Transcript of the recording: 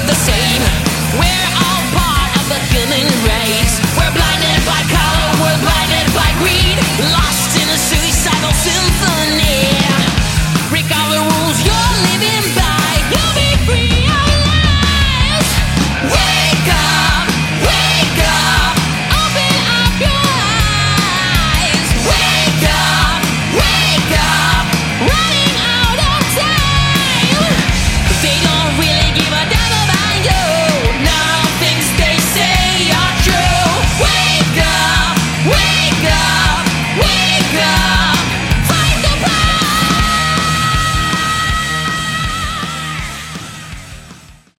the same. We're all part of the human race. We're blinded by color, we're blinded by greed.